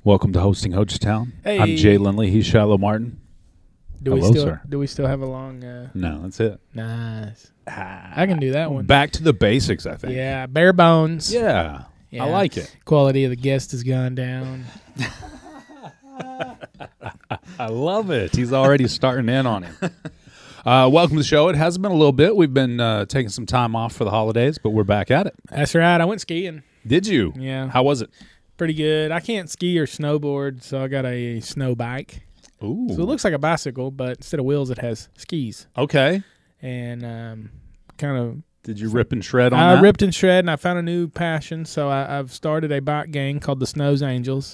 Welcome to Hosting Hoachtown. Hey. I'm Jay Lindley. He's Shiloh Martin. Hello, sir. Do we still have a long? No, that's it. Nice. I can do that one. Back to the basics, I think. Yeah, bare bones. Yeah. Yeah. I like it. Quality of the guest has gone down. I love it. He's already starting in on it. Welcome to the show. It has been a little bit. We've been taking some time off for the holidays, but we're back at it. That's right. I went skiing. Did you? Yeah. How was it? Pretty good. I can't ski or snowboard, so I got a snow bike. Ooh. So it looks like a bicycle, but instead of wheels, it has skis. Okay. And kind of. Did you rip and shred on I that? ripped and shred, and I found a new passion. So I've started a bike gang called the Snows Angels.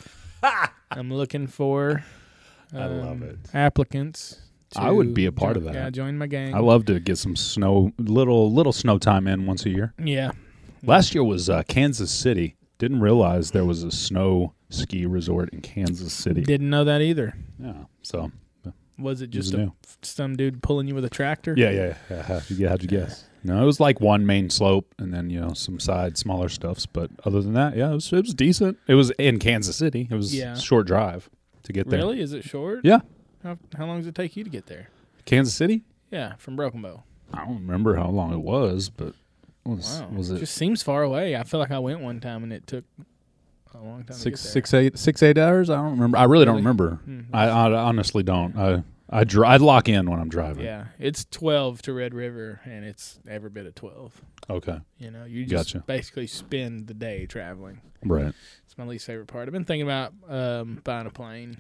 I'm looking for I love it. applicants. I would be a part of that. Yeah, join my gang. I love to get some snow, little snow time in once a year. Yeah. Last year was Kansas City. Didn't realize there was a snow ski resort in Kansas City. Didn't know that either. Yeah. So. Was it just new. some dude pulling you with a tractor? Yeah. How'd you guess? No, it was like one main slope and then some side smaller stuffs. But other than that, yeah, it was decent. It was in Kansas City. It was a short drive to get there. Really? Is it short? Yeah. How long does it take you to get there? Kansas City? Yeah, from Broken Bow. I don't remember how long it was, but was it just seems far away. I feel like I went one time and it took a long time to get there. 6-8 hours? I don't remember. I really don't remember. Mm-hmm. I honestly don't. I lock in when I'm driving. Yeah, it's 12 to Red River, and it's every bit of 12. Okay. You just basically spend the day traveling. Right. It's my least favorite part. I've been thinking about buying a plane.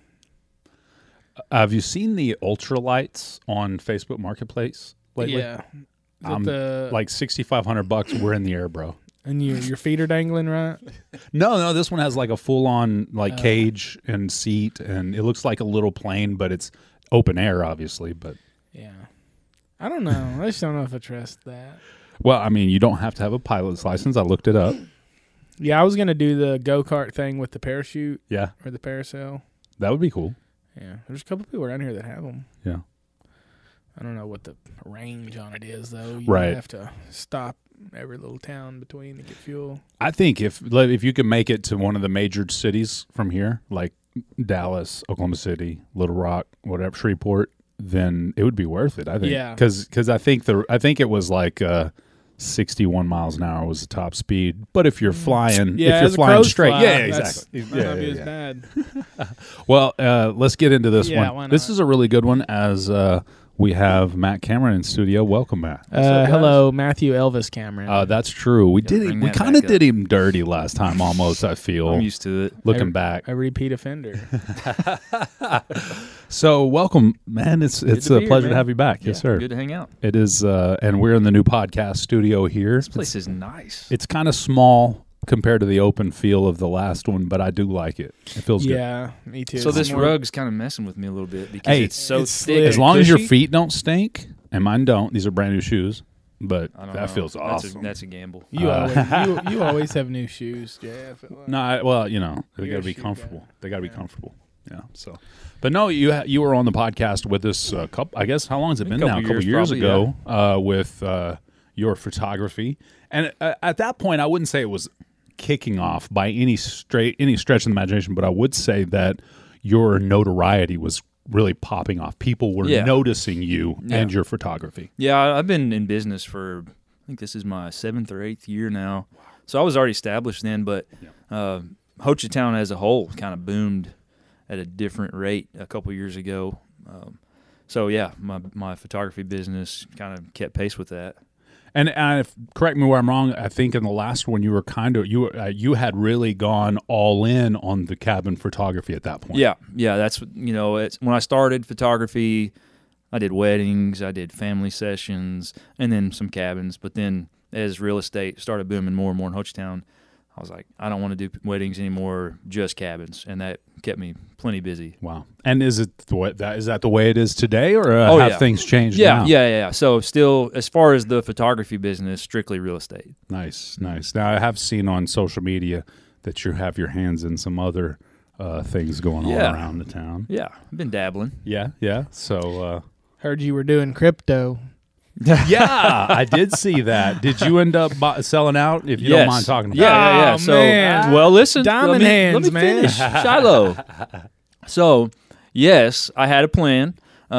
Have you seen the ultralights on Facebook Marketplace lately? Yeah. Like $6,500. We're in the air, bro. And your feet are dangling, right? No. This one has like a full-on cage and seat, and it looks like a little plane, but it's open air, obviously. But yeah, I don't know. I just don't know if I trust that. Well, I mean, you don't have to have a pilot's license. I looked it up. Yeah, I was gonna do the go-kart thing with the parachute. Yeah, or the parasail. That would be cool. Yeah, there's a couple people around here that have them. Yeah. I don't know what the range on it is, though. You right. have to stop every little town between to get fuel. I think if you could make it to one of the major cities from here, like Dallas, Oklahoma City, Little Rock, whatever, Shreveport, then it would be worth it. I think. Yeah. Because I think it was like 61 miles an hour was the top speed. But if you're flying, straight, yeah, exactly. Might not be as bad. Well, let's get into this one. Why not? This is a really good one as we have Matt Cameron in studio. Welcome, Matt. Hello, Matthew Elvis Cameron. That's true. We kind of did him dirty last time almost, I feel. I'm used to it. Looking back. A repeat offender. So, welcome, man. It's a pleasure to have you back. Yeah, yes, sir. Good to hang out. It is, and we're in the new podcast studio here. This place is nice. It's kind of small compared to the open feel of the last one, but I do like it. It feels good. Yeah, me too. So this rug's kind of messing with me a little bit because it's so thick. As long as your feet don't stink, and mine don't. These are brand new shoes, but that feels awesome. That's a gamble. You always have new shoes, Jeff. No, they got to be comfortable. They got to be comfortable. Yeah. So, but no, you were on the podcast with us. I guess how long has it been now? A couple years ago, with your photography, and at that point, I wouldn't say it was kicking off by any stretch of the imagination, but I would say that your notoriety was really popping off. People were noticing you and your photography. Yeah, I've been in business for, I think this is my 7th or 8th year now. Wow. So I was already established then, but Hoachtown as a whole kind of boomed at a different rate a couple years ago. So yeah, my photography business kind of kept pace with that. And correct me where I'm wrong. I think in the last one you were you had really gone all in on the cabin photography at that point. Yeah. That's it's when I started photography, I did weddings, I did family sessions, and then some cabins. But then as real estate started booming more and more in Hoachtown, I was like, I don't want to do weddings anymore, just cabins, and that kept me plenty busy. Wow! And is that the way it is today, or have things changed? now? Yeah. So still, as far as the photography business, strictly real estate. Nice. Now I have seen on social media that you have your hands in some other things going on around the town. Yeah, I've been dabbling. Yeah. So heard you were doing crypto. Yeah, I did see that. Did you end up selling out? If you don't mind talking about yeah. Oh, So, man. well, listen, Diamond let hands, me man. finish. Shiloh. So, yes, I had a plan.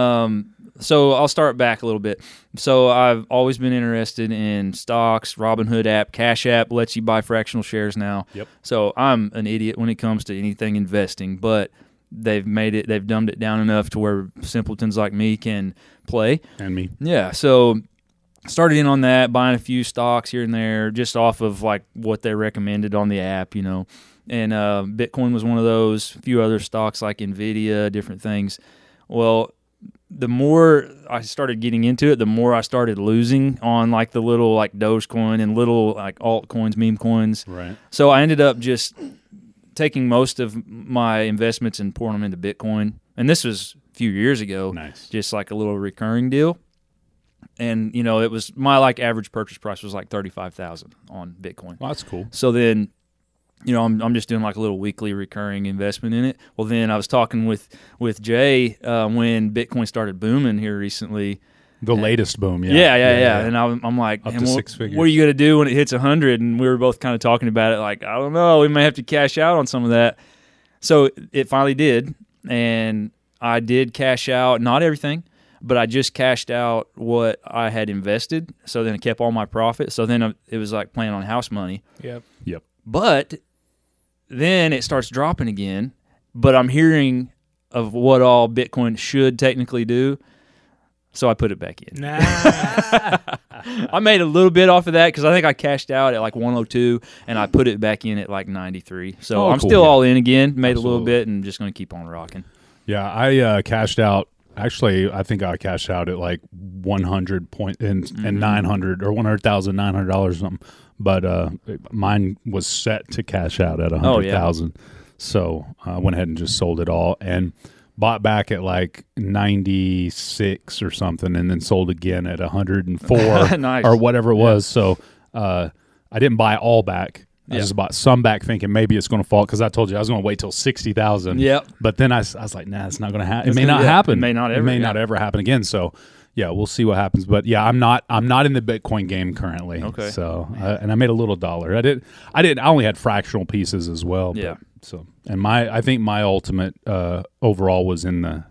So I'll start back a little bit. So I've always been interested in stocks. Robinhood app, Cash App lets you buy fractional shares now. Yep. So I'm an idiot when it comes to anything investing, but they've dumbed it down enough to where simpletons like me can play. And me. Yeah. So started in on that, buying a few stocks here and there, just off of like what they recommended on the app, you know. And Bitcoin was one of those. A few other stocks like Nvidia, different things. Well, the more I started getting into it, the more I started losing on like the little like Dogecoin and little like altcoins, meme coins. Right. So I ended up just taking most of my investments and pouring them into Bitcoin. And this was a few years ago. Nice. Just like a little recurring deal. And you know, it was my like average purchase price was like $35,000 on Bitcoin. Well, that's cool. So then, you know, I'm just doing like a little weekly recurring investment in it. Well, then I was talking with Jay when Bitcoin started booming here recently. The latest boom, Yeah. And I'm like, Up "Man, to what, 6 figures. what are you going to do when it hits 100? And we were both kind of talking about it like, I don't know, we may have to cash out on some of that. So it finally did. And I did cash out, not everything, but I just cashed out what I had invested. So then I kept all my profit. So then it was like playing on house money. Yep. But then it starts dropping again, but I'm hearing of what all Bitcoin should technically do, so I put it back in. Nah. I made a little bit off of that because I think I cashed out at like 102, and I put it back in at like 93. So I'm cool. still all in again, made a little Absolutely. bit, and just going to keep on rocking. Yeah, I cashed out. Actually, I think I cashed out at like 100 and 900 or $100,900 or something. But mine was set to cash out at 100,000. So I went ahead and just sold it all and bought back at like 96 or something, and then sold again at 104 Nice. or whatever it was. So I didn't buy all back. I just bought some back, thinking maybe it's going to fall, because I told you I was going to wait till 60,000. Yep. But then I was like, nah, it's not going to happen. It may not happen. It may not ever. not ever happen again. So yeah, we'll see what happens. But yeah, I'm not in the Bitcoin game currently. Okay. So and I made a little dollar. I only had fractional pieces as well. Yeah. And I think my ultimate overall was in the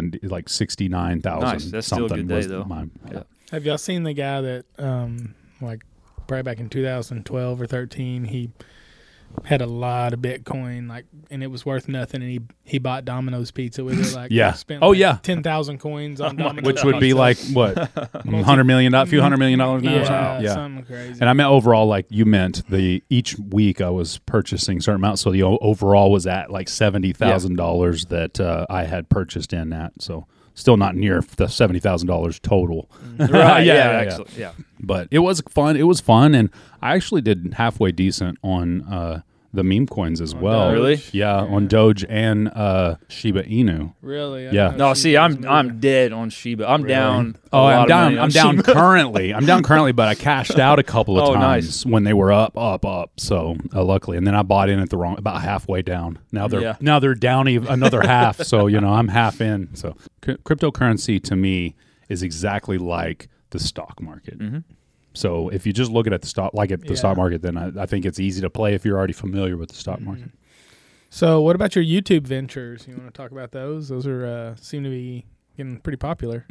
69,000. Nice. That's still a good day though. Yeah. Have y'all seen the guy that, like, probably back in 2012 or 13, he had a lot of Bitcoin, like, and it was worth nothing, and he bought Domino's pizza with it, like, Yeah. spent Oh, like yeah. 10,000 coins on Domino's Which would be pizza. like what, $100 million, a few $100 million now. or Yeah, something? something crazy. And I meant overall, like you meant, each week I was purchasing certain amounts, so the overall was at like $70,000 that I had purchased in that. So still not near the $70,000 total. Right. Yeah. Excellent. Yeah. But it was fun. It was fun, and I actually did halfway decent on the meme coins as well. Doge? Really? Yeah, on Doge and Shiba Inu. Really? I Yeah. know No, see, Shiba's I'm moving. dead on Shiba. I'm down. Oh, a lot I'm of down. money on I'm down Shiba. currently. I'm down currently, but I cashed out a couple of Oh, times nice. when they were up. So luckily, and then I bought in at about halfway down. Now they're down another half. So I'm half in. So cryptocurrency to me is exactly like the stock market. Mm-hmm. So if you just look at the stock stock market, then I think it's easy to play if you're already familiar with the stock market. So what about your YouTube ventures? You want to talk about those? Those are seem to be getting pretty popular.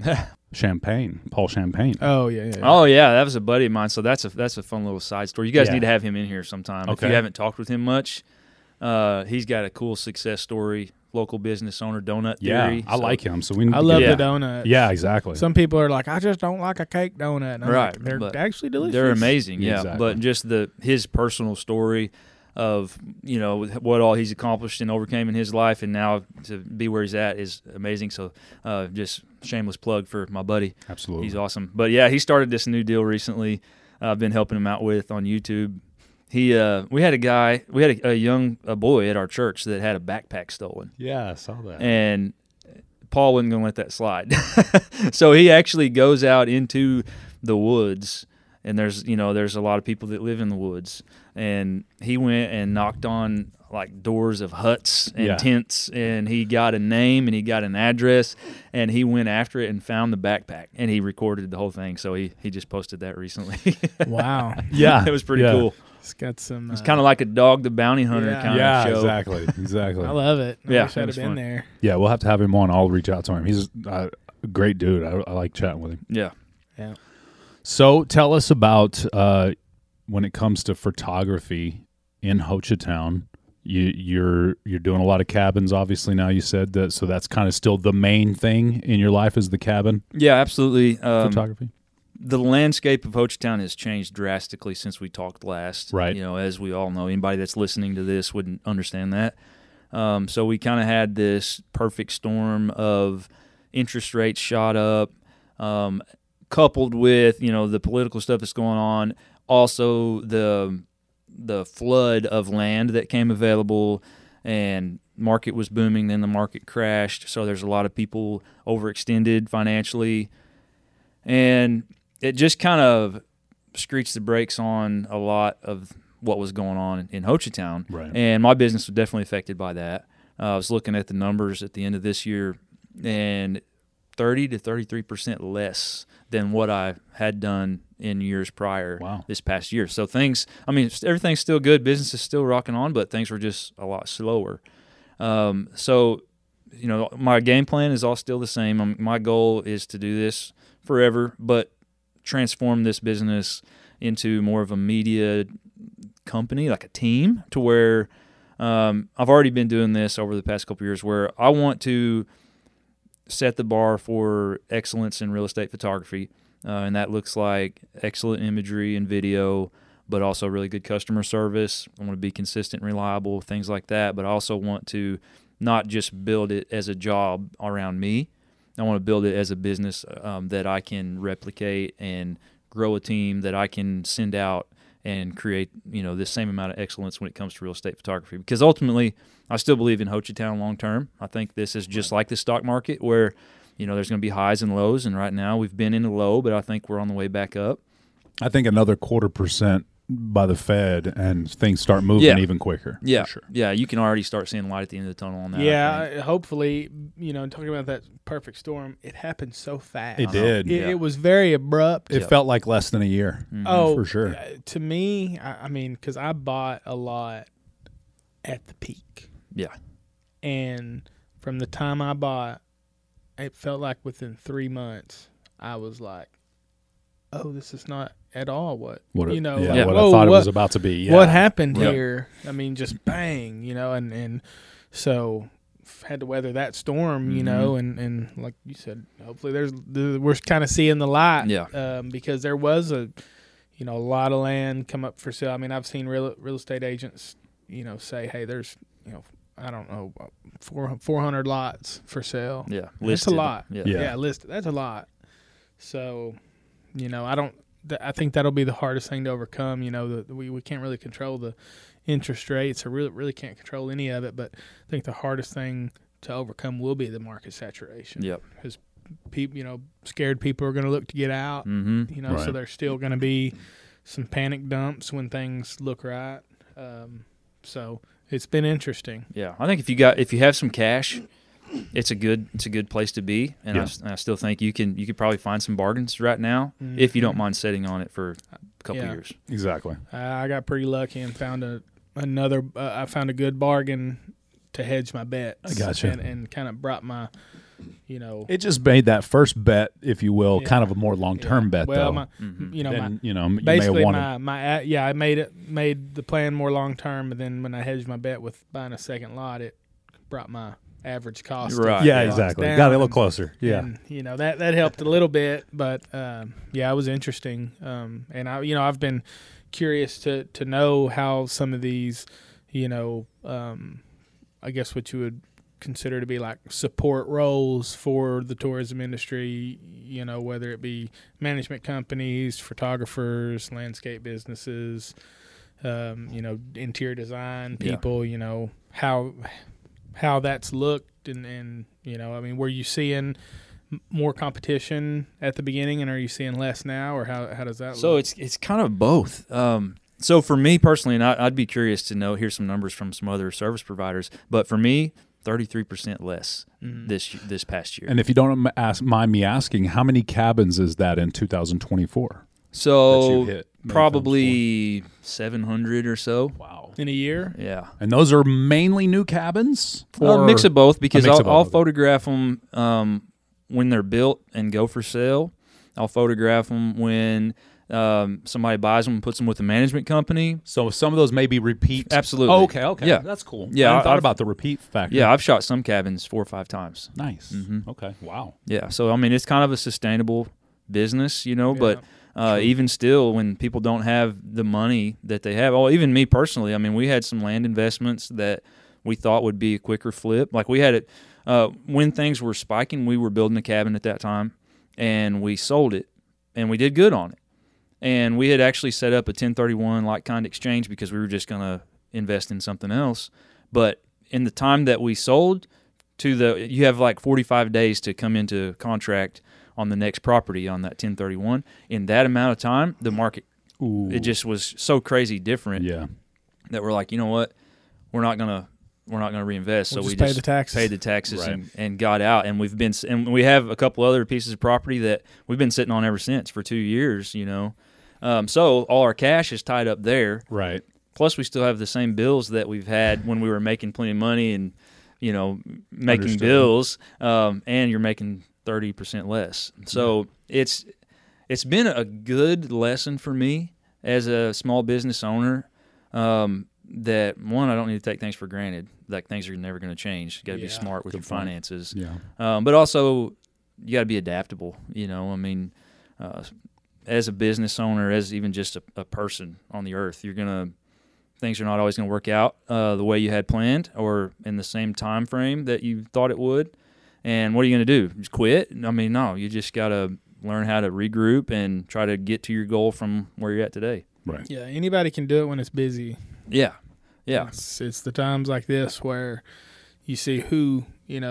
Paul Champagne. Oh, yeah. Oh yeah, that was a buddy of mine. So that's a fun little side story. You guys Yeah. need to have him in here sometime. Okay. If you haven't talked with him much, he's got a cool success story. Local business owner, Donut Theory. I like him. So we need I to love get- the donut. Yeah, exactly. Some people are like, I just don't like a cake donut. And I'm Right, like, they're but actually delicious. They're amazing, yeah. Exactly. But just his personal story of what all he's accomplished and overcame in his life, and now to be where he's at is amazing. So just shameless plug for my buddy. Absolutely. He's awesome. But yeah, he started this new deal recently. I've been helping him out with on YouTube. We had a young boy at our church that had a backpack stolen, Yeah, I saw that. and Paul wasn't going to let that slide. So he actually goes out into the woods and there's a lot of people that live in the woods, and he went and knocked on like doors of huts and tents, and he got a name and he got an address, and he went after it and found the backpack, and he recorded the whole thing. So he just posted that recently. Wow. Yeah, it was pretty cool. It's got some. It's kind of like a Dog the Bounty Hunter kind of show. Exactly. I love it. I wish I'd have been fun. there. Yeah, we'll have to have him on. I'll reach out to him. He's a great dude. I like chatting with him. Yeah. So tell us about when it comes to photography in Ho Chi Town. You're doing a lot of cabins, obviously. Now you said that, so that's kind of still the main thing in your life is the cabin. Yeah, absolutely. Photography. The landscape of Ho Chi Town has changed drastically since we talked last. Right. As we all know, anybody that's listening to this wouldn't understand that. So we kind of had this perfect storm of interest rates shot up, coupled with the political stuff that's going on. Also the flood of land that came available, and market was booming. Then the market crashed, so there's a lot of people overextended financially, and it just kind of screeched the brakes on a lot of what was going on in Ho Chi Town. Right. And my business was definitely affected by that. I was looking at the numbers at the end of this year, and 30 to 33% less than what I had done in years prior this past year. So everything's still good. Business is still rocking on, but things were just a lot slower. So my game plan is all still the same. My goal is to do this forever, but transform this business into more of a media company, like a team, to where I've already been doing this over the past couple of years, where I want to set the bar for excellence in real estate photography, and that looks like excellent imagery and video, but also really good customer service. I want to be consistent and reliable, things like that, but I also want to not just build it as a job around me. I want to build it as a business that I can replicate and grow a team that I can send out and create, this same amount of excellence when it comes to real estate photography. Because ultimately, I still believe in Ho Chi Town long term. I think this is just like the stock market, where there's going to be highs and lows, and right now we've been in a low, but I think we're on the way back up. I think another 0.25% by the Fed, and things start moving even quicker. Yeah, for sure. Yeah, you can already start seeing light at the end of the tunnel on that. Yeah, hopefully, talking about that perfect storm, it happened so fast. It did. It was very abrupt. It felt like less than a year. Mm-hmm. Oh, for sure. To me, I mean, because I bought a lot at the peak. Yeah. And from the time I bought, it felt like within 3 months, I was like, oh, this is not at all what what I whoa, thought it was about to be. Yeah. What happened here? I mean, just bang, and so had to weather that storm, and like you said, hopefully we're kind of seeing the light. Yeah. Because there was a lot of land come up for sale. I mean, I've seen real estate agents, say, hey, there's, I don't know, 400 lots for sale. Yeah. That's a lot. Yeah. Listed. That's a lot. So, I think that'll be the hardest thing to overcome. We can't really control the interest rates, or really can't control any of it. But I think the hardest thing to overcome will be the market saturation. Yep. Because people, scared people are going to look to get out. Mm-hmm. Right. So there's still going to be some panic dumps when things look right. So it's been interesting. Yeah, I think if you have some cash, it's a good place to be, and I still think you could probably find some bargains right now if you don't mind sitting on it for a couple years. Exactly. I got pretty lucky and found I found a good bargain to hedge my bets. I gotcha. And kind of brought my, It just made that first bet, if you will, kind of a more long-term bet, well, though. you may have basically wanted. I made the plan more long-term, but then when I hedged my bet with buying a second lot, it brought my average cost. Right. Yeah, exactly. Got it a little closer. Yeah. And, that helped a little bit, but it was interesting. And I've been curious to know how some of these, I guess what you would consider to be like support roles for the tourism industry, whether it be management companies, photographers, landscape businesses, interior design people, how that's looked and were you seeing more competition at the beginning, and are you seeing less now, or how does that So look? it's kind of both. So for me personally, and I'd be curious to know, here's some numbers from some other service providers, but for me, 33% less this past year. And if you don't mind me asking, how many cabins is that in 2024? So probably 700 or so. Wow. In a year? Yeah. And those are mainly new cabins? A mix of both, because mix of I'll both. photograph them when they're built and go for sale. I'll photograph them when somebody buys them and puts them with a management company. So some of those may be repeat. Absolutely. Oh, okay. Yeah. That's cool. Yeah, I hadn't thought I've- about the repeat factor. Yeah, I've shot some cabins 4 or 5 times. Nice. Mm-hmm. Okay. Wow. Yeah, so I mean, it's kind of a sustainable business, but even still, when people don't have the money that they have, even me personally, I mean, we had some land investments that we thought would be a quicker flip. Like we had it when things were spiking, we were building a cabin at that time, and we sold it, and we did good on it. And we had actually set up a 1031 like-kind exchange because we were just going to invest in something else. But in the time that we sold, you have like 45 days to come into contract on the next property on that 1031. In that amount of time, the market, it just was so crazy different that we're like, you know what, we're not gonna reinvest. We'll so we just pay just the taxes. paid the taxes Right. and got out. And we have a couple other pieces of property that we've been sitting on ever since for 2 years. So all our cash is tied up there. Right. Plus, we still have the same bills that we've had when we were making plenty of money and, making Understood. bills, and you're making 30% less. So it's been a good lesson for me as a small business owner, that, one, I don't need to take things for granted. Like, things are never going to change. You got to be smart with your finances. Yeah. But also, you got to be adaptable. As a business owner, as even just a person on the earth, things are not always going to work out the way you had planned or in the same time frame that you thought it would. And what are you going to do? Just quit? I mean, no. You just got to learn how to regroup and try to get to your goal from where you're at today. Right. Yeah, anybody can do it when it's busy. Yeah. It's the times like this where you see who,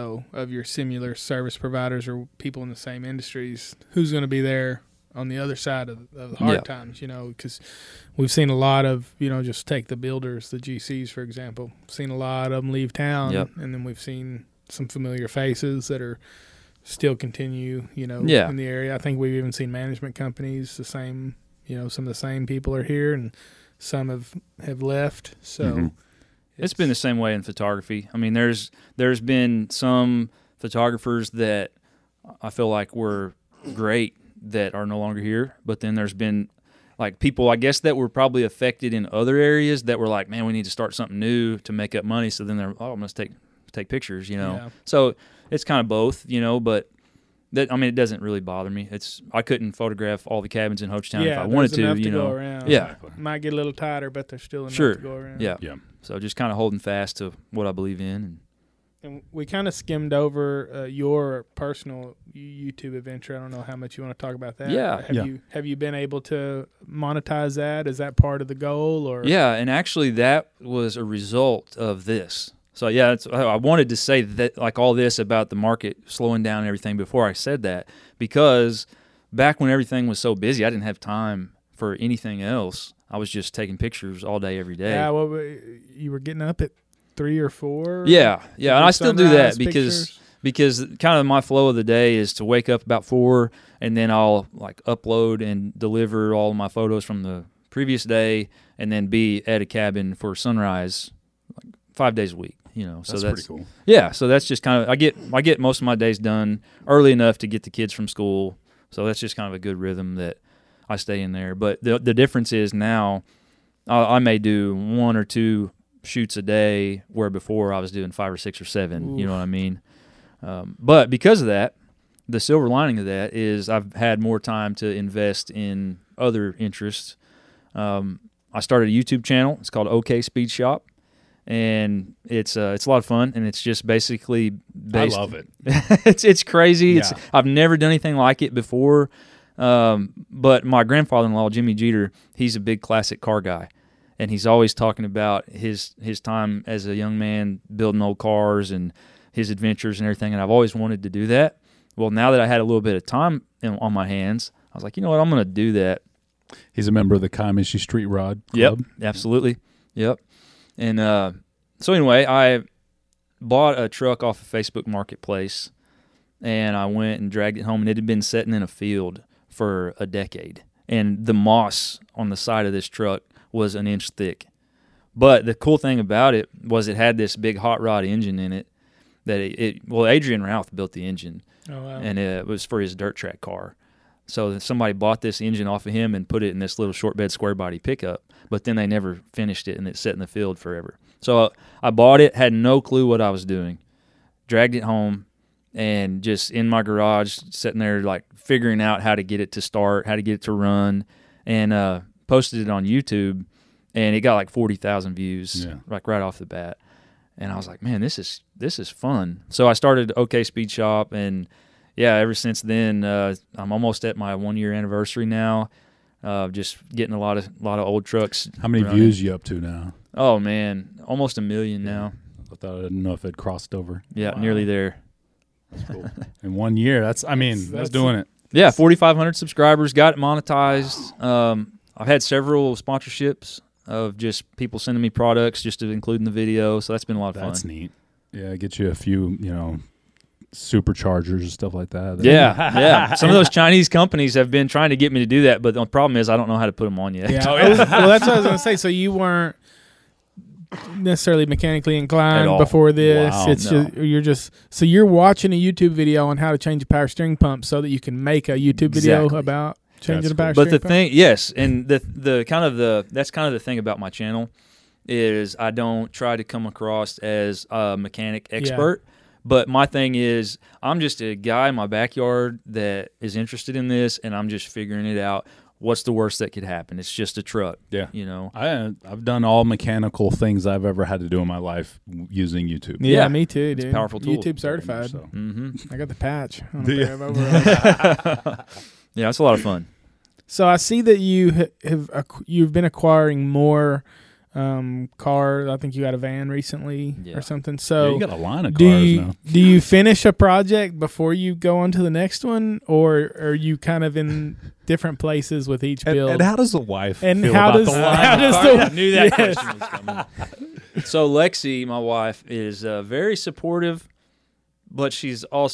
of your similar service providers or people in the same industries, who's going to be there on the other side of the hard times, because we've seen a lot of, just take the builders, the GCs, for example, seen a lot of them leave town, and then we've seen some familiar faces that are still continue, in the area. I think we've even seen management companies, the same, some of the same people are here and some have left. So it's been the same way in photography. I mean, there's been some photographers that I feel like were great that are no longer here, but then there's been like people, I guess, that were probably affected in other areas that were like, man, we need to start something new to make up money. So then they're, I'm going to take pictures, So it's kind of both, but that, I mean, it doesn't really bother me. I couldn't photograph all the cabins in Hochtown if I wanted to, enough to go around. Yeah. Might get a little tighter, but there's still enough Sure. to go around. Yeah. Yeah. So just kind of holding fast to what I believe in. And we kind of skimmed over your personal YouTube adventure. I don't know how much you want to talk about that. Yeah. Have you been able to monetize that? Is that part of the goal? Or Yeah, and actually that was a result of this. So yeah, I wanted to say that, like, all this about the market slowing down and everything before I said that, because back when everything was so busy, I didn't have time for anything else. I was just taking pictures all day, every day. Yeah, well, you were getting up at 3 or 4. Yeah, and I still do that sunrise because kind of my flow of the day is to wake up about 4, and then I'll like upload and deliver all of my photos from the previous day, and then be at a cabin for sunrise like 5 days a week. So That's pretty cool. Yeah, so that's just kind of I get most of my days done early enough to get the kids from school. So that's just kind of a good rhythm that I stay in there. But the difference is now I may do 1 or 2 shoots a day, where before I was doing 5 or 6 or 7. Oof. You know what I mean? But because of that, the silver lining of that is I've had more time to invest in other interests. I started a YouTube channel. It's called OK Speed Shop, and it's a lot of fun. And it's just basically based. I love it. it's crazy. Yeah. I've never done anything like it before. But my grandfather-in-law, Jimmy Jeter, he's a big classic car guy. And he's always talking about his time as a young man building old cars and his adventures and everything. And I've always wanted to do that. Well, now that I had a little bit of time on my hands, I was like, you know what, I'm going to do that. He's a member of the Kiamichi Street Rod Club. Yep, absolutely. Yep. And so anyway, I bought a truck off of Facebook Marketplace, and I went and dragged it home, and it had been sitting in a field for a decade. And the moss on the side of this truck was an inch thick. But the cool thing about it was it had this big hot rod engine in it that Adrian Routh built the engine. Oh, wow. And it was for his dirt track car. So somebody bought this engine off of him and put it in this little short bed square body pickup, but then they never finished it, and it sat in the field forever. So I bought it, had no clue what I was doing, dragged it home, and just in my garage, sitting there like figuring out how to get it to start, how to get it to run, and posted it on YouTube, and it got like 40,000 views, like right off the bat. And I was like, man, this is fun. So I started OK Speed Shop, and yeah, ever since then, I'm almost at my 1 year anniversary now. Just getting a lot of old trucks. How many running. views you up to now? Oh man, almost 1 million now. I didn't know if it crossed over. Yeah, nearly there. That's cool. In 1 year, that's doing it. Yeah, 4,500 subscribers, got it monetized. I've had several sponsorships of just people sending me products just to include in the video, so that's been a lot of fun. That's neat. Yeah, get you a few, superchargers and stuff like that. Yeah. Some of those Chinese companies have been trying to get me to do that, but the problem is I don't know how to put them on yet. Yeah. Well, that's what I was going to say. So you weren't necessarily mechanically inclined before this. Wow, so you're watching a YouTube video on how to change a power steering pump so that you can make a YouTube video about changing a power steering pump. But the thing, yes, and that's kind of the thing about my channel is I don't try to come across as a mechanic expert. Yeah. But my thing is, I'm just a guy in my backyard that is interested in this, and I'm just figuring it out. What's the worst that could happen? It's just a truck. Yeah. I've done all mechanical things I've ever had to do in my life using YouTube. Yeah, me too, dude. It's a powerful tool. YouTube certified. So. I got the patch on a pair of overalls. Yeah, it's a lot of fun. So I see that you've been acquiring more cars. I think you got a van recently or something. So you got a line of cars now. Do you finish a project before you go on to the next one, or are you kind of in different places with each build? And how does the wife and feel how about does, the line how of does cars? the, I knew that question was coming. So Lexi, my wife, is very supportive, but she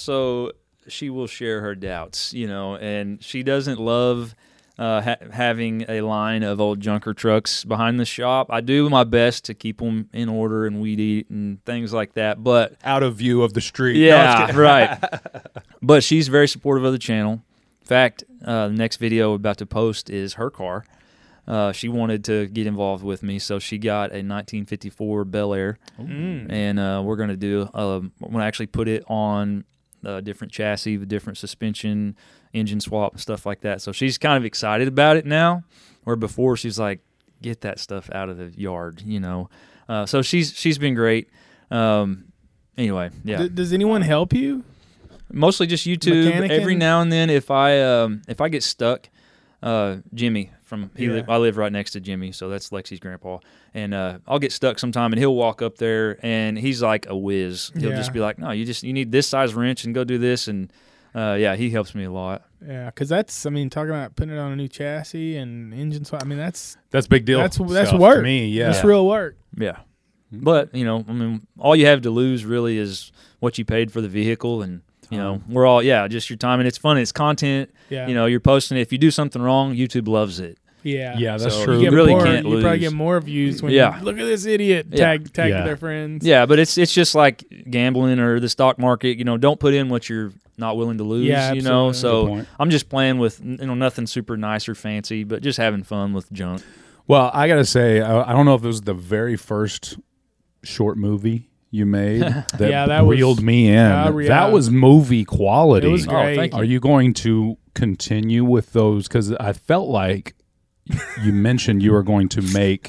will share her doubts, and she doesn't love having a line of old junker trucks behind the shop. I do my best to keep them in order and weed eat and things like that, but out of view of the street. Yeah, right. But she's very supportive of the channel. In fact, the next video we're about to post is her car. She wanted to get involved with me, so she got a 1954 Bel Air, and we're going to do. I'm going to actually put it on a different chassis, with different suspension, engine swap, and stuff like that. So she's kind of excited about it now, where before she's like, "Get that stuff out of the yard," So she's been great. Anyway, yeah. Does anyone help you? Mostly just YouTube. Mechanicking? Every now and then, if I get stuck, Jimmy I live right next to Jimmy, so that's Lexi's grandpa, and I'll get stuck sometime, and he'll walk up there, and he's like a whiz. He'll just be like, "No, you need this size wrench and go do this," and he helps me a lot. Yeah, because talking about putting it on a new chassis and engine swap. That's big deal. That's work to me. Yeah, that's real work. Yeah, but all you have to lose really is what you paid for the vehicle, and we're all just your time, and it's fun. It's content. Yeah, you're posting it. If you do something wrong, YouTube loves it. Yeah, that's so true. You really can't lose. You probably get more views when you look at this idiot tag their friends. Yeah, but it's just like gambling or the stock market. Don't put in what you're not willing to lose. Yeah, absolutely. So I'm just playing with nothing super nice or fancy, but just having fun with junk. Well, I gotta say, I don't know if it was the very first short movie you made that reeled me in. That was movie quality. It was great. Thank you. Are you going to continue with those? Because I felt like you mentioned you were going to make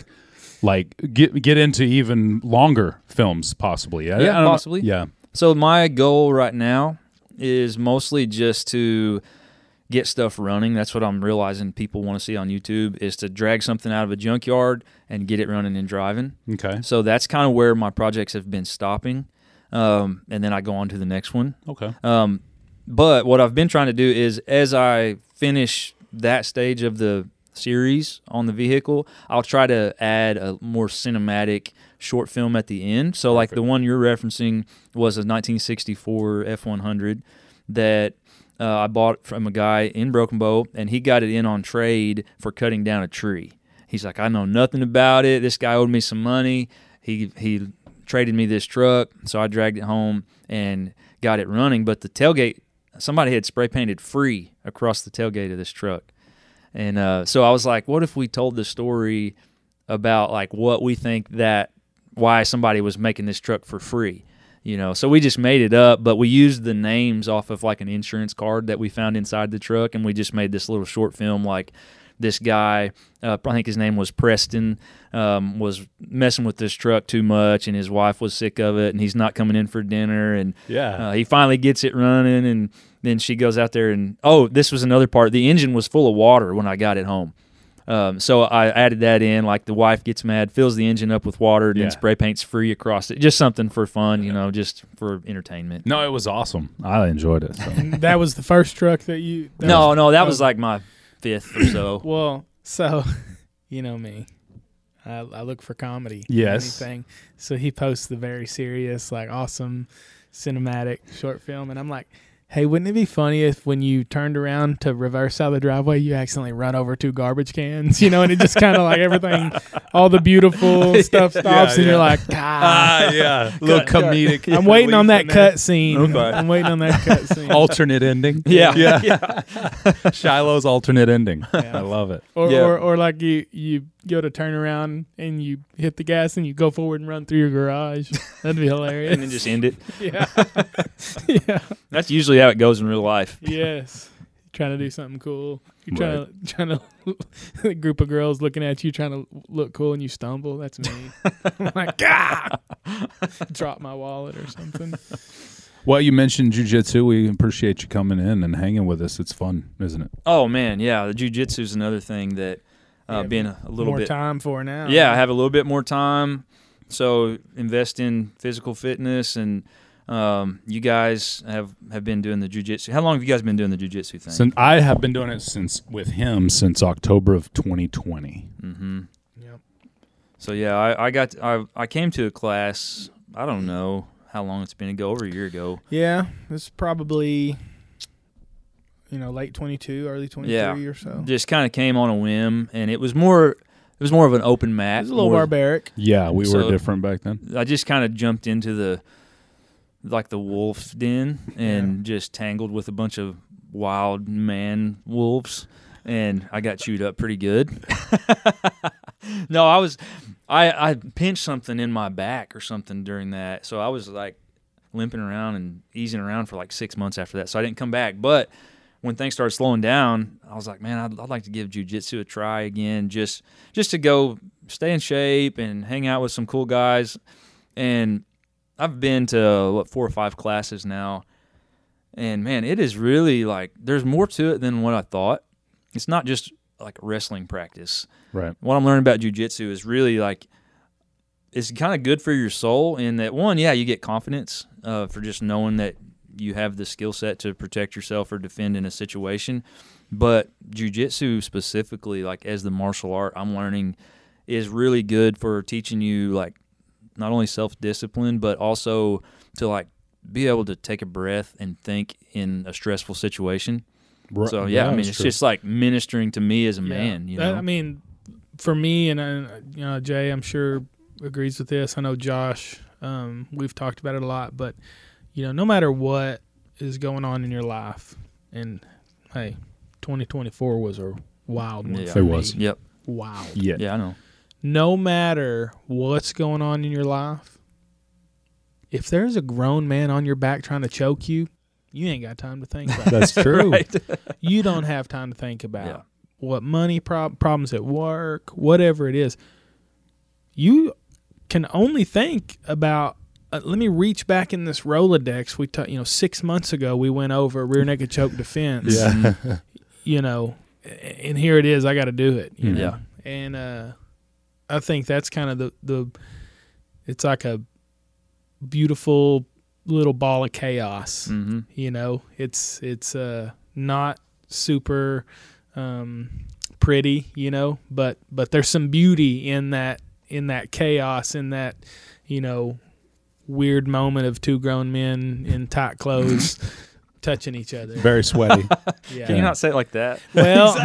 get into even longer films, possibly. Possibly. Yeah. So my goal right now is mostly just to get stuff running. That's what I'm realizing people want to see on YouTube, is to drag something out of a junkyard and get it running and driving. Okay. So that's kind of where my projects have been stopping, and then I go on to the next one. Okay. But what I've been trying to do is, as I finish that stage of the series on the vehicle, I'll try to add a more cinematic short film at the end. So like the one you're referencing was a 1964 F100 that I bought from a guy in Broken Bow, and he got it in on trade for cutting down a tree. He's like, I know nothing about it. This guy owed me some money. He traded me this truck, so I dragged it home and got it running. But the tailgate, somebody had spray painted free across the tailgate of this truck. And so I was like, what if we told the story about like what we think that why somebody was making this truck for free? You know, so we just made it up, but we used the names off of like an insurance card that we found inside the truck, and we just made this little short film like this guy, I think his name was Preston, was messing with this truck too much, and his wife was sick of it, and he's not coming in for dinner, and he finally gets it running, and then she goes out there, and this was another part. The engine was full of water when I got it home. So I added that in, like the wife gets mad, fills the engine up with water, and then spray paints free across it. Just something for fun, you know, just for entertainment. No, it was awesome. I enjoyed it. So. That was the first truck that you... That was like my fifth or so. Well, so, you know me. I look for comedy. Yes. Anything. So he posts the very serious, like, awesome cinematic short film, and I'm like, hey, wouldn't it be funny if when you turned around to reverse out of the driveway, you accidentally run over 2 garbage cans, you know, and it just kind of like everything, all the beautiful stuff stops, and you're like, little comedic. I'm waiting on that cut scene. Okay. I'm waiting on that cut scene. Alternate ending. Yeah. Shiloh's alternate ending. Yeah. I love it. Or like you go to turn around and you hit the gas and you go forward and run through your garage. That'd be hilarious. And then just end it. Yeah. Yeah. That's usually how it goes in real life. Yes. Trying to do something cool. You're trying to a group of girls looking at you trying to look cool, and you stumble. That's me. I'm like, drop my wallet or something. Well, you mentioned jiu-jitsu. We appreciate you coming in and hanging with us. It's fun, isn't it? Oh man, yeah. The jiu-jitsu is another thing that being a little more bit time for now. Yeah, I have a little bit more time, so invest in physical fitness. And you guys have been doing the jiu-jitsu. How long have you guys been doing the jiu-jitsu thing? I have been doing it since October of 2020. Mm-hmm. Yep. So yeah, I came to a class. I don't know how long it's been ago, over a year ago. Yeah, it's probably late 22, early 23 or so. Just kind of came on a whim, and it was more of an open mat. It was a little barbaric. Yeah, we were different back then. I just kind of jumped into the wolf's den and just tangled with a bunch of wild man wolves, and I got chewed up pretty good. No, I pinched something in my back or something during that, so I was like limping around and easing around for like 6 months after that, so I didn't come back. But when things started slowing down, I was like, man, I'd like to give jiu-jitsu a try again, just to go stay in shape and hang out with some cool guys. And I've been to 4 or 5 classes now, and man, it is really like there's more to it than what I thought. It's not just like a wrestling practice. Right. What I'm learning about jiu-jitsu is really like it's kind of good for your soul in that one, you get confidence for just knowing that you have the skill set to protect yourself or defend in a situation. But jiu-jitsu specifically, like as the martial art I'm learning, is really good for teaching you like not only self-discipline, but also to like be able to take a breath and think in a stressful situation. Right. So I mean, it's just like ministering to me as a man. You know, I mean, for me, and Jay, I'm sure agrees with this. I know Josh. We've talked about it a lot, but no matter what is going on in your life, and hey, 2024 was a wild one. It was. Yep. Wow. Yeah, I know. No matter what's going on in your life, if there's a grown man on your back trying to choke you, you ain't got time to think about it. That's true. Right. You don't have time to think about what money problems at work, whatever it is. You can only think about, let me reach back in this Rolodex. We 6 months ago, we went over rear naked choke defense. Yeah. And here it is. I got to do it. You know? Yeah. And I think that's kind of the it's like a beautiful little ball of chaos. Mm-hmm. You know, it's not super pretty, you know, but there's some beauty in that chaos, in that, you know, weird moment of two grown men in tight clothes touching each other. Very sweaty. Yeah. Can you not say it like that? Well,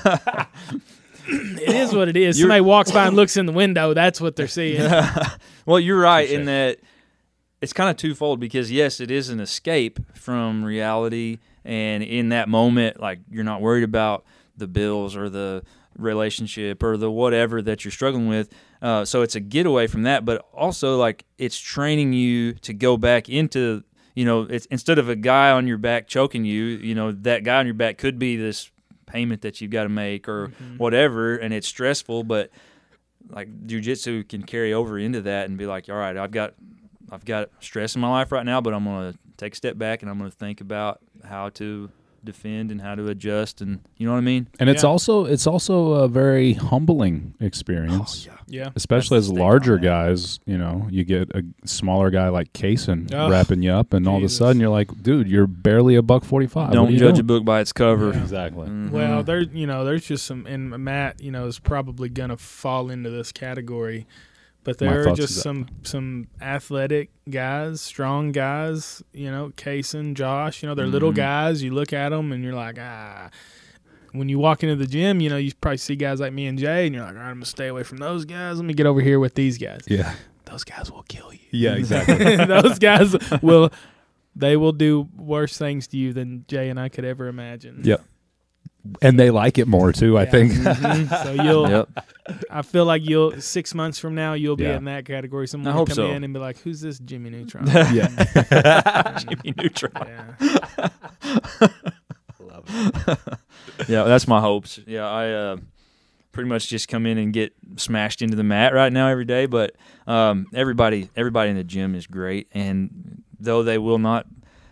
it is what it is. Somebody walks by and looks in the window, that's what they're seeing. Well, you're right in that it's kind of twofold, because yes, it is an escape from reality, and in that moment, like, you're not worried about the bills or the relationship or the whatever that you're struggling with. So it's a getaway from that, but also, like, it's training you to go back into, you know, it's instead of a guy on your back choking you, you know, that guy on your back could be this payment that you've got to make or whatever, and it's stressful, but like jiu-jitsu can carry over into that and be like, all right, I've got stress in my life right now, but I'm going to take a step back and I'm going to think about how to defend and how to adjust, and you know what I mean? And it's also a very humbling experience. Oh, Yeah. Especially as larger guys, you know, you get a smaller guy like Kaysen wrapping you up, and all of a sudden you're like, dude, you're barely $145. Don't judge a book by its cover. Yeah. Exactly. Mm-hmm. Well, there's just some, and Matt, you know, is probably gonna fall into this category, but there are just some athletic guys, strong guys, you know, Kaysen, Josh, you know, they're little guys. You look at them and you're like, When you walk into the gym, you know, you probably see guys like me and Jay, and you're like, all right, I'm gonna stay away from those guys. Let me get over here with these guys. Yeah. Those guys will kill you. Yeah, exactly. Those guys will do worse things to you than Jay and I could ever imagine. Yep. And they like it more too, I think. So you'll, I feel like 6 months from now, you'll be in that category. Someone will come in and be like, who's this Jimmy Neutron? Jimmy Neutron. Yeah. Love it. Yeah, that's my hopes. Yeah, I pretty much just come in and get smashed into the mat right now every day. But everybody in the gym is great, and though they will not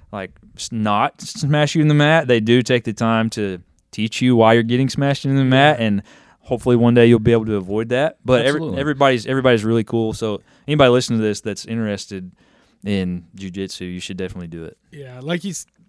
smash you in the mat, they do take the time to teach you why you're getting smashed in the mat, and hopefully one day you'll be able to avoid that. But everybody's really cool. So anybody listening to this that's interested in jiu-jitsu, you should definitely do it. Yeah, like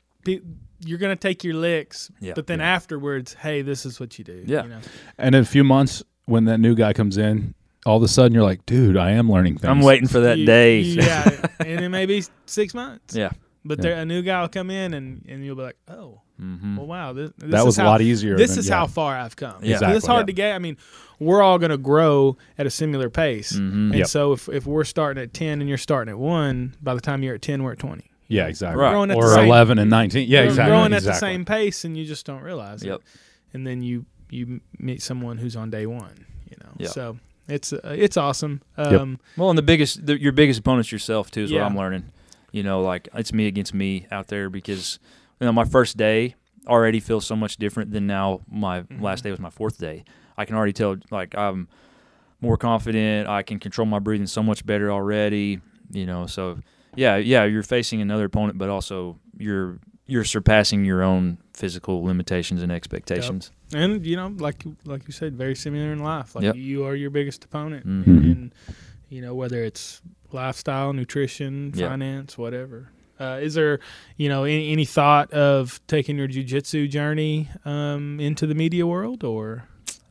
you're going to take your licks, but then afterwards, hey, this is what you do. Yeah. You know? And in a few months, when that new guy comes in, all of a sudden you're like, dude, I am learning things. I'm waiting for that day. Yeah, and it may be 6 months. Yeah. But a new guy will come in, and you'll be like, oh, well, wow. This that was a lot easier. This is how far I've come. Yeah. Exactly. It's hard to get. I mean, we're all going to grow at a similar pace. And so if we're starting at 10 and you're starting at 1, by the time you're at 10, we're at 20. Yeah, exactly. Right. Or 11 and 19. Yeah, exactly. Growing at the same pace, and you just don't realize Yep. it. And then you meet someone who's on day 1, you know. Yep. So it's awesome. Well, and your biggest opponent's yourself too, is what Yeah. I'm learning. You know, like, it's me against me out there, because my first day already feels so much different than now. My last day was my 4th day. I can already tell, like, I'm more confident. I can control my breathing so much better already. You know, so yeah, you're facing another opponent, but also you're surpassing your own physical limitations and expectations. Yep. And you know, like you said, very similar in life. Like you are your biggest opponent, Mm-hmm. and you know, whether it's lifestyle, nutrition, Yep. finance, whatever. Is there, you know, any thought of taking your jiu-jitsu journey into the media world, or?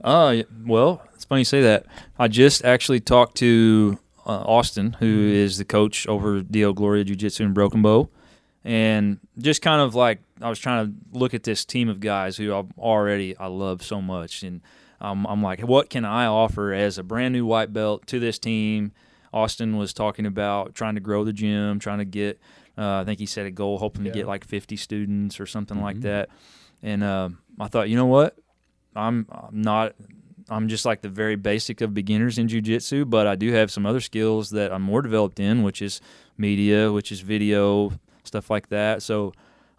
Well, it's funny you say that. I just actually talked to Austin, who is the coach over Dio Gloria Jiu-Jitsu in Broken Bow, and just kind of like, I was trying to look at this team of guys who I love so much, and I'm like, what can I offer as a brand new white belt to this team? Austin was talking about trying to grow the gym, trying to get, I think he set a goal, hoping to get like 50 students or something like that. And I thought, you know what? I'm just like the very basic of beginners in jiu-jitsu, but I do have some other skills that I'm more developed in, which is media, which is video, stuff like that. So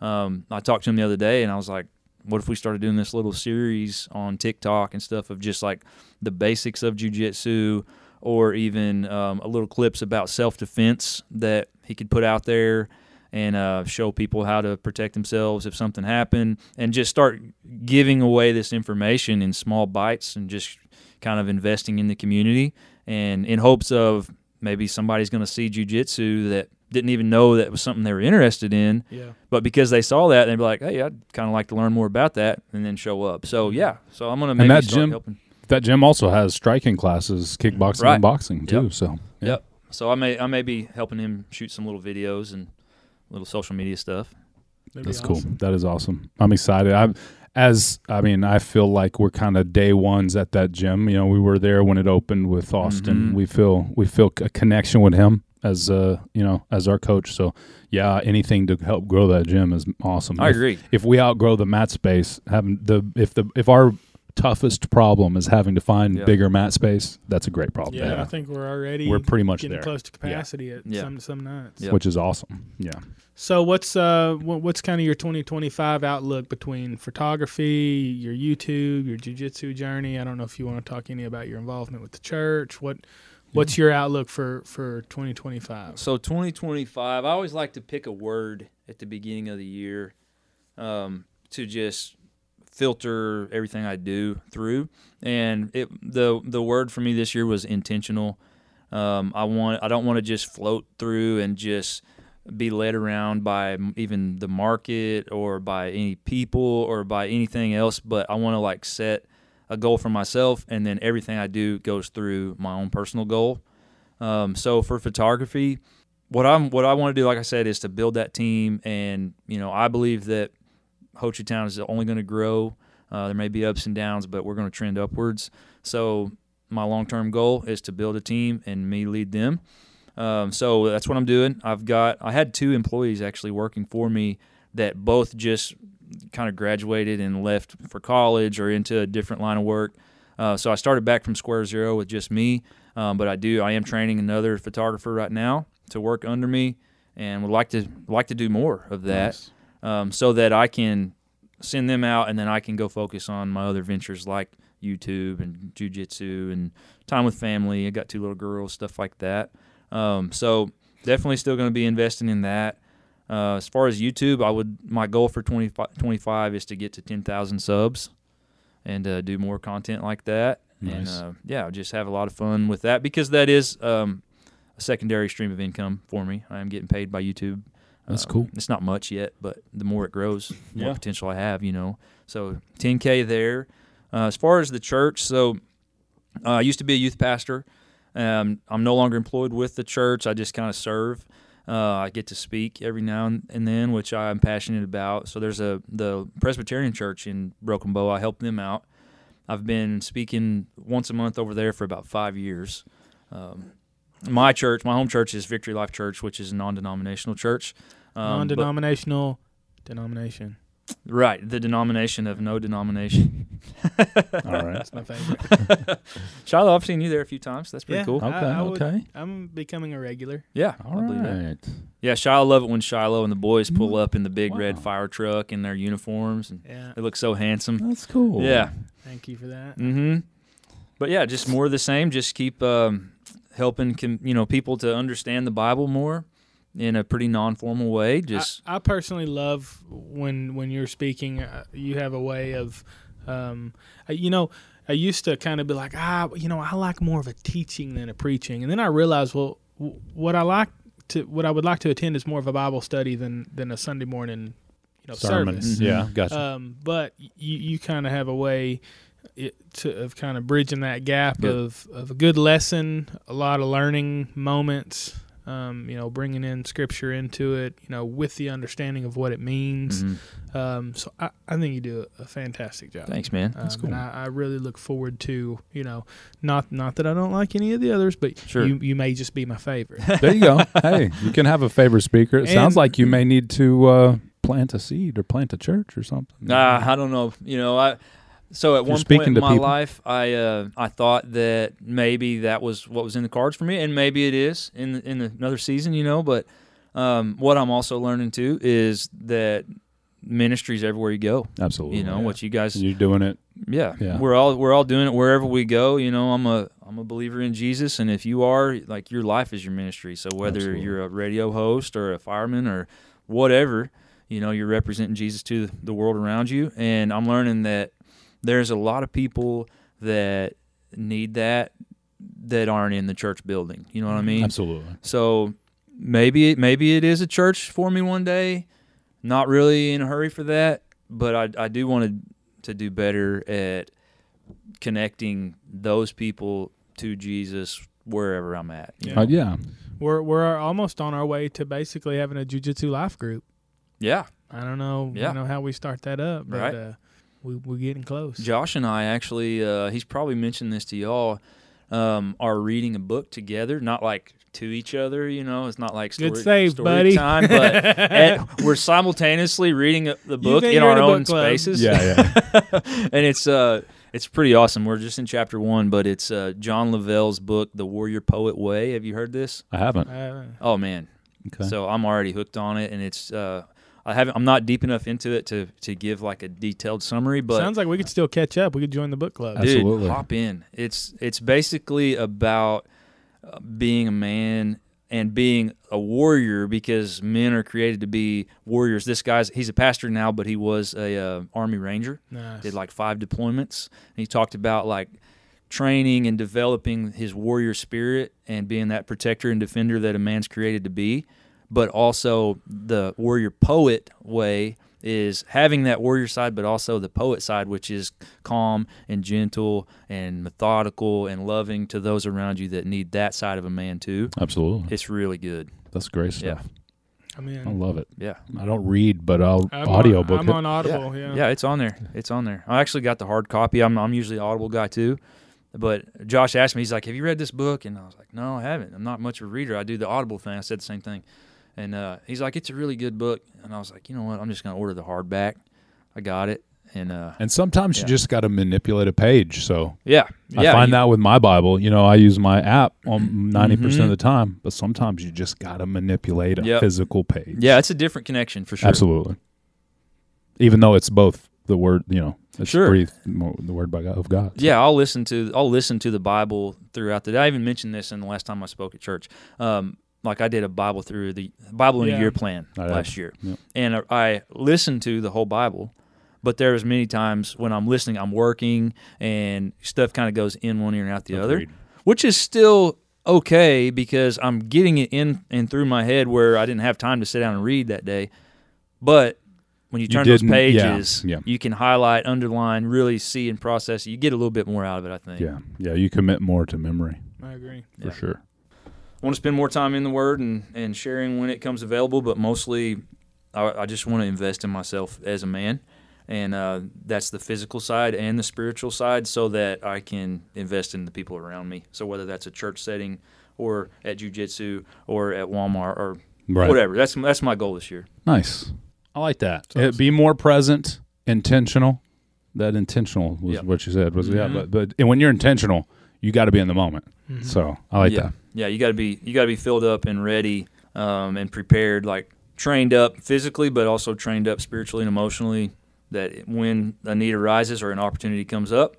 I talked to him the other day, and I was like, what if we started doing this little series on TikTok and stuff of just like the basics of jiu-jitsu, or even a little clips about self-defense that he could put out there, and show people how to protect themselves if something happened, and just start giving away this information in small bites, and just kind of investing in the community, and in hopes of maybe somebody's going to see jiu-jitsu that didn't even know that was something they were interested in. Yeah. But because they saw that, they'd be like, hey, I'd kind of like to learn more about that, and then show up. So, yeah. So I'm going to maybe start helping. That gym also has striking classes, kickboxing and boxing, too. Yep. So, yeah. Yep. So I may be helping him shoot some little videos and little social media stuff. That's cool. That is awesome. I'm excited. I feel like we're kind of day ones at that gym. We were there when it opened with Austin. Mm-hmm. We feel a connection with him as as our coach. So yeah, anything to help grow that gym is awesome. I agree. If we outgrow the mat space, if our toughest problem is having to find bigger mat space, that's a great problem. Yeah, I think we're pretty much getting close to capacity at some nights, which is awesome. Yeah. So what's kind of your 2025 outlook between photography, your YouTube, your jiu-jitsu journey? I don't know if you want to talk any about your involvement with the church. What's your outlook for 2025? So 2025, I always like to pick a word at the beginning of the year to just filter everything I do through, and the word for me this year was intentional. I don't want to just float through and just be led around by even the market or by any people or by anything else, but I want to set a goal for myself, and then everything I do goes through my own personal goal. So for photography, what I want to do, like I said, is to build that team, and I believe that Ho Chi Town is only going to grow. There may be ups and downs, but we're going to trend upwards. So my long-term goal is to build a team and me lead them. So that's what I'm doing. I had 2 employees actually working for me that both just kind of graduated and left for college or into a different line of work. So I started back from square zero with just me. But I am training another photographer right now to work under me, and would like to do more of that. Nice. So that I can send them out, and then I can go focus on my other ventures like YouTube and jiu-jitsu and time with family. I got 2 little girls, stuff like that. So definitely still going to be investing in that. As far as YouTube, my goal for 2025 is to get to 10,000 subs and do more content like that. Nice. And just have a lot of fun with that, because that is a secondary stream of income for me. I am getting paid by YouTube. That's cool. It's not much yet, but the more it grows, the more potential I have, So $10K there. As far as the church, so I used to be a youth pastor. I'm no longer employed with the church. I just kind of serve. I get to speak every now and then, which I'm passionate about. So there's the Presbyterian Church in Broken Bow. I help them out. I've been speaking once a month over there for about 5 years. My church, my home church, is Victory Life Church, which is a non-denominational church. Non-denominational denomination. Right, the denomination of no denomination. All right. That's my favorite. Shiloh, I've seen you there a few times. That's pretty cool. Okay. I'm becoming a regular. Yeah, all right. Yeah, Shiloh, love it when Shiloh and the boys pull up in the big red fire truck in their uniforms, and they look so handsome. That's cool. Yeah. Thank you for that. Mm-hmm. But yeah, just more of the same. Just keep helping people to understand the Bible more in a pretty non-formal way. I personally love when you're speaking, you have a way of, I used to kind of be like, I like more of a teaching than a preaching, and then I realized, well, what I would like to attend is more of a Bible study than a Sunday morning, sermon. service. Yeah, gotcha. But you kind of have a way of kind of bridging that gap of a good lesson, a lot of learning moments. Bringing in Scripture into it, with the understanding of what it means. Mm-hmm. So I think you do a fantastic job. Thanks, man. That's cool. And I really look forward to, not that I don't like any of the others, but sure. you may just be my favorite. There you go. Hey, you can have a favorite speaker. It sounds like you may need to plant a seed or plant a church or something. I don't know. So at one point in my life, I thought that maybe that was what was in the cards for me, and maybe it is in another season, But what I'm also learning too is that ministry's everywhere you go. Absolutely. What you guys, you're doing it. Yeah. We're all doing it wherever we go. I'm a believer in Jesus, and if you are, your life is your ministry. So whether you're a radio host or a fireman or whatever, you're representing Jesus to the world around you. And I'm learning that there's a lot of people that need that aren't in the church building. You know what I mean? Absolutely. So maybe it is a church for me one day. Not really in a hurry for that, but I do want to do better at connecting those people to Jesus wherever I'm at. Yeah. We're almost on our way to basically having a jiu-jitsu life group. Yeah. I don't know, how we start that up, but Right. we're getting close. Josh and I actually, he's probably mentioned this to y'all, are reading a book together, not like to each other, it's not like story, Good save, story buddy. time, but we're simultaneously reading the book think in you're our in a own book club. spaces. Yeah. And it's pretty awesome. We're just in chapter 1, but it's John Lavelle's book, The Warrior Poet Way. Have you heard this? I haven't. Oh man. Okay. So I'm already hooked on it, and it's I'm not deep enough into it to give like a detailed summary, but sounds like we could still catch up. We could join the book club. dude, Absolutely. hop in. It's basically about being a man and being a warrior, because men are created to be warriors. This he's a pastor now, but he was a Army Ranger. Nice. Did like 5 deployments. And he talked about like training and developing his warrior spirit and being that protector and defender that a man's created to be. But also the warrior poet way is having that warrior side, but also the poet side, which is calm and gentle and methodical and loving to those around you that need that side of a man too. Absolutely. It's really good. That's great stuff. I mean, I love it. Yeah. I don't read, but I'll I'm audiobook I'm it. on Audible. Yeah. Yeah, it's on there. It's on there. I actually got the hard copy. I'm usually an Audible guy too. But Josh asked me, he's like, have you read this book? And I was like, no, I haven't. I'm not much of a reader. I do the Audible thing. I said the same thing. And he's like, it's a really good book. And I was like, you know what? I'm just going to order the hardback. I got it. And sometimes Yeah. you just got to manipulate a page. So yeah. I find that with my Bible. I use my app on 90% of the time, but sometimes you just got to manipulate a Yep. physical page. Yeah, it's a different connection for sure. Absolutely. Even though it's both the word, it's Sure. breathed, the word of God. So. Yeah, I'll listen to the Bible throughout the day. I even mentioned this in the last time I spoke at church. Like I did a Bible through the Bible in a Year plan last year, and I listened to the whole Bible. But there was many times when I'm listening, I'm working, and stuff kind of goes in one ear and out the other, which is still okay because I'm getting it in and through my head where I didn't have time to sit down and read that day. But when you turn those pages, you can highlight, underline, really see and process. You get a little bit more out of it, I think. Yeah, you commit more to memory. I agree. For sure. I want to spend more time in the Word and sharing when it comes available, but mostly I just want to invest in myself as a man, and that's the physical side and the spiritual side so that I can invest in the people around me. So whether that's a church setting or at jiu-jitsu or at Walmart or whatever, that's my goal this year. Nice. I like that. Awesome. Be more present, intentional. That intentional was what you said. But and when you're intentional, you got to be in the moment. Mm-hmm. So I like that. Yeah, you got to be filled up and ready and prepared, like trained up physically, but also trained up spiritually and emotionally. That when a need arises or an opportunity comes up,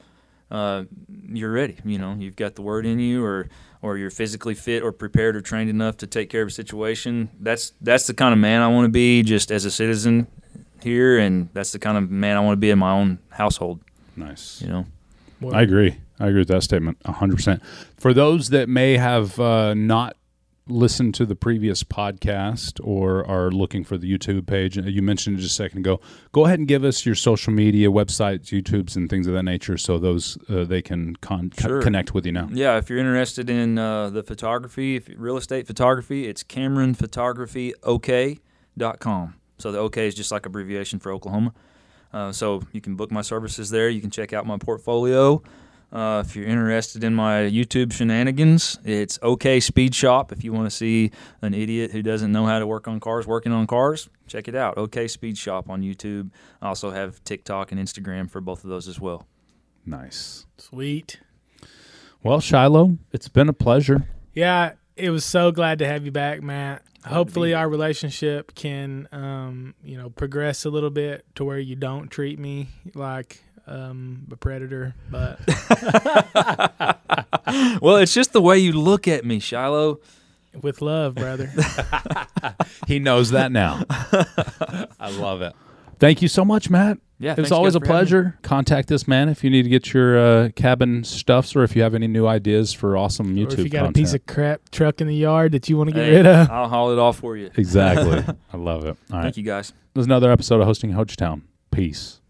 you're ready. You've got the word in you, or you're physically fit or prepared or trained enough to take care of a situation. That's the kind of man I want to be, just as a citizen here, and that's the kind of man I want to be in my own household. Nice. Well, I agree with that statement 100%. For those that may have not listened to the previous podcast or are looking for the YouTube page, you mentioned it just a second ago, go ahead and give us your social media, websites, YouTubes, and things of that nature so those they can connect with you now. Yeah, if you're interested in the photography, real estate photography, it's CameronPhotographyOK.com. So the OK is just like abbreviation for Oklahoma. So you can book my services there. You can check out my portfolio. If you're interested in my YouTube shenanigans, it's OK Speed Shop. If you want to see an idiot who doesn't know how to work on cars working on cars, check it out. OK Speed Shop on YouTube. I also have TikTok and Instagram for both of those as well. Nice. Sweet. Well, Shiloh, it's been a pleasure. Yeah, it was so glad to have you back, Matt. Hopefully our relationship can, progress a little bit to where you don't treat me like a predator. But well, it's just the way you look at me, Shiloh. With love, brother. He knows that now. I love it. Thank you so much, Matt. Yeah, it was always a pleasure. Contact this man if you need to get your cabin stuffs, or if you have any new ideas for awesome YouTube content. Or if you got a piece of crap truck in the yard that you want to get rid of. I'll haul it off for you. Exactly. I love it. All right. Thank you, guys. There's another episode of Hosting Hochtown. Peace.